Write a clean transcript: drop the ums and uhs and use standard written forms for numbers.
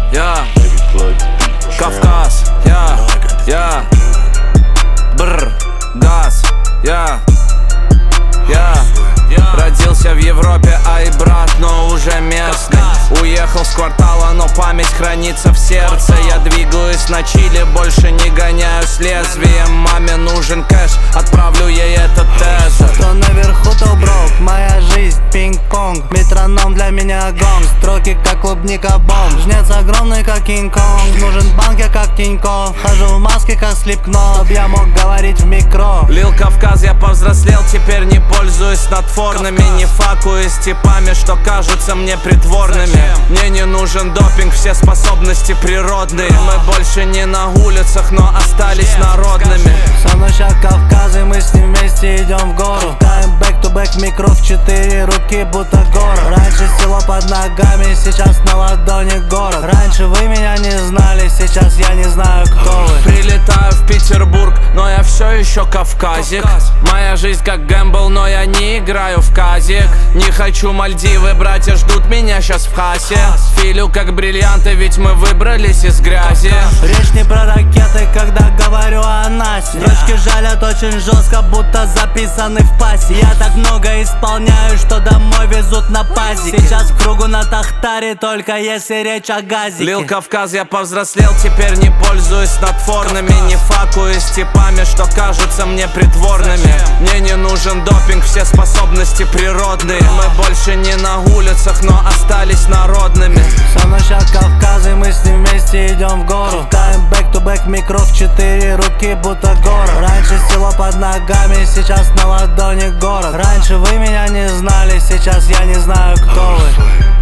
Кавказ, Брr, газ, Родился в Европе, ай, брат, но уже местный. Уехал с квартала, но память хранится в сердце. Я двигаюсь на Чили, больше не гоняюсь лезвием. Маме нужен кэш, отправлю ей этот тезер. Кто наверху, то брок, моя жизнь пинг-понг. Метроном для меня гонг, строки как клубника бомб. Жнец огромный как Кинг-Конг, нужен банк я как Тинькофф. Хожу в маске как Слипкнот, чтоб я мог говорить в микро. Лил Кавказ, я повзрослел, теперь не пользуюсь снотворными. Не факуюсь с типами, что кажутся мне притворными. Мне не нужен допинг, все способности природные. Мы больше не на улицах, но остались народными. Со мной ща Кавказ, и мы с ним вместе идем в гору. Таем бэк-ту-бэк, микро в 4 руки, будто гора. Раньше село под ногами, сейчас на ладони город. Раньше вы меня не знали, сейчас я не знаю, кто вы. Прилетаю в Петербург, но я все еще кавказик. Моя жизнь как гэмбл, но я не играю в казик. Не хочу Мальдивы, братья ждут меня сейчас в хасе. Филю как бриллианты, ведь мы выбрались из грязи. Речь не про ракеты, когда говорю о Насте. Строчки жалят очень жестко, будто записаны в пасе. Я так много исполняю, что домой везут на пазик. Сейчас в кругу на Тахтаре, только если речь о газике. Лил Кавказ, я повзрослел, теперь не пользуюсь снотворными. Не факуюсь с типами, что кажутся мне притворными. Мне не нужен допинг, все способности природные. Мы больше не на улицах, но остались народными. Со мной ща Кавказ, и мы с ним вместе идем в гору. Таем бэк-ту-бэк, микро в 4 руки, будто гора. Раньше село под ногами, сейчас на ладони город. Раньше вы меня не знали, сейчас я не знаю, кто вы.